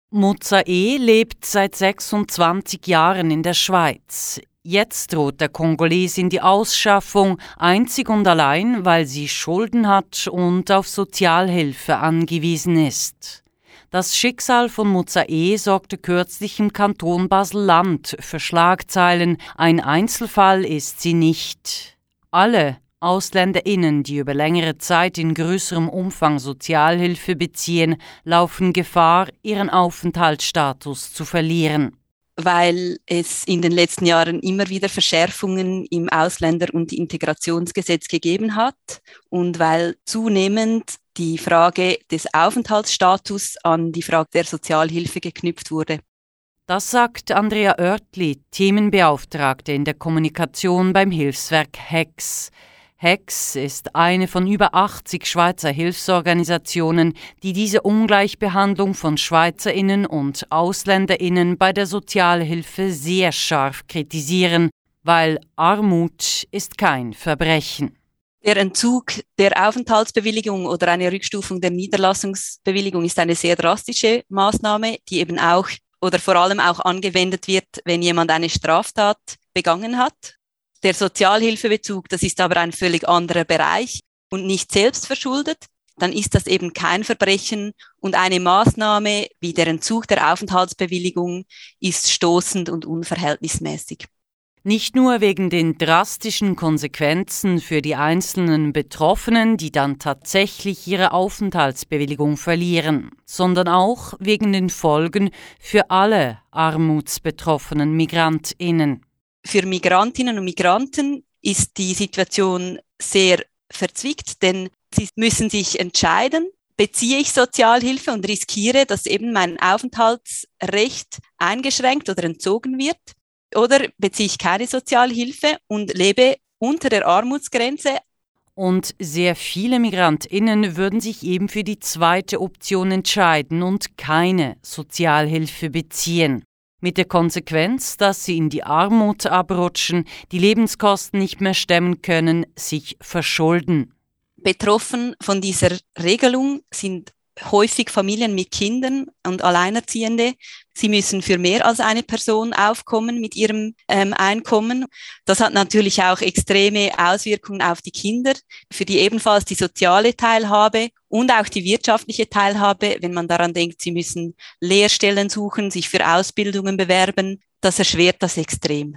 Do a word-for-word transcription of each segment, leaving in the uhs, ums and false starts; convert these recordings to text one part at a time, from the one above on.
Muza E. lebt seit sechsundzwanzig Jahren in der Schweiz. Jetzt droht der Kongolesin die Ausschaffung, einzig und allein, weil sie Schulden hat und auf Sozialhilfe angewiesen ist. Das Schicksal von Muza E. sorgte kürzlich im Kanton Basel-Land für Schlagzeilen. Ein Einzelfall ist sie nicht. Alle AusländerInnen, die über längere Zeit in größerem Umfang Sozialhilfe beziehen, laufen Gefahr, ihren Aufenthaltsstatus zu verlieren. Weil es in den letzten Jahren immer wieder Verschärfungen im Ausländer- und Integrationsgesetz gegeben hat und weil zunehmend die Frage des Aufenthaltsstatus an die Frage der Sozialhilfe geknüpft wurde. Das sagt Andrea Oertli, Themenbeauftragte in der Kommunikation beim Hilfswerk H E X. H E X ist eine von über achtzig Schweizer Hilfsorganisationen, die diese Ungleichbehandlung von SchweizerInnen und AusländerInnen bei der Sozialhilfe sehr scharf kritisieren, weil Armut ist kein Verbrechen. Der Entzug der Aufenthaltsbewilligung oder eine Rückstufung der Niederlassungsbewilligung ist eine sehr drastische Maßnahme, die eben auch oder vor allem auch angewendet wird, wenn jemand eine Straftat begangen hat. Der Sozialhilfebezug, das ist aber ein völlig anderer Bereich und nicht selbst verschuldet, dann ist das eben kein Verbrechen und eine Maßnahme wie der Entzug der Aufenthaltsbewilligung ist stoßend und unverhältnismäßig. Nicht nur wegen den drastischen Konsequenzen für die einzelnen Betroffenen, die dann tatsächlich ihre Aufenthaltsbewilligung verlieren, sondern auch wegen den Folgen für alle armutsbetroffenen MigrantInnen. Für Migrantinnen und Migranten ist die Situation sehr verzwickt, denn sie müssen sich entscheiden, beziehe ich Sozialhilfe und riskiere, dass eben mein Aufenthaltsrecht eingeschränkt oder entzogen wird, oder beziehe ich keine Sozialhilfe und lebe unter der Armutsgrenze. Und sehr viele MigrantInnen würden sich eben für die zweite Option entscheiden und keine Sozialhilfe beziehen. Mit der Konsequenz, dass sie in die Armut abrutschen, die Lebenskosten nicht mehr stemmen können, sich verschulden. Betroffen von dieser Regelung sind häufig Familien mit Kindern und Alleinerziehende. Sie müssen für mehr als eine Person aufkommen mit ihrem ähm, Einkommen. Das hat natürlich auch extreme Auswirkungen auf die Kinder, für die ebenfalls die soziale Teilhabe und auch die wirtschaftliche Teilhabe, wenn man daran denkt, sie müssen Lehrstellen suchen, sich für Ausbildungen bewerben. Das erschwert das extrem.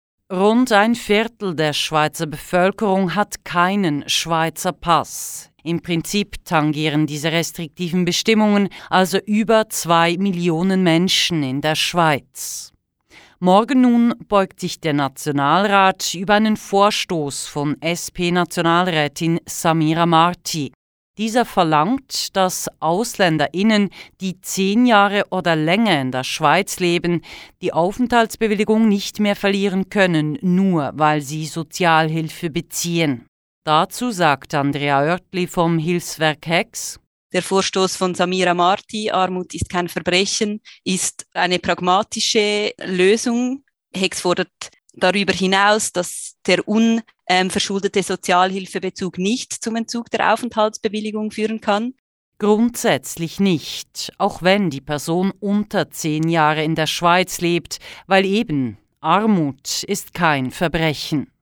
Rund ein Viertel der Schweizer Bevölkerung hat keinen Schweizer Pass. Im Prinzip tangieren diese restriktiven Bestimmungen also über zwei Millionen Menschen in der Schweiz. Morgen nun beugt sich der Nationalrat über einen Vorstoß von S P-Nationalrätin Samira Marti. Dieser verlangt, dass AusländerInnen, die zehn Jahre oder länger in der Schweiz leben, die Aufenthaltsbewilligung nicht mehr verlieren können, nur weil sie Sozialhilfe beziehen. Dazu sagt Andrea Oertli vom Hilfswerk H E X: Der Vorstoß von Samira Marti, Armut ist kein Verbrechen, ist eine pragmatische Lösung. H E X fordert darüber hinaus, dass der unverschuldete Sozialhilfebezug nicht zum Entzug der Aufenthaltsbewilligung führen kann. Grundsätzlich nicht, auch wenn die Person unter zehn Jahre in der Schweiz lebt, weil eben Armut ist kein Verbrechen.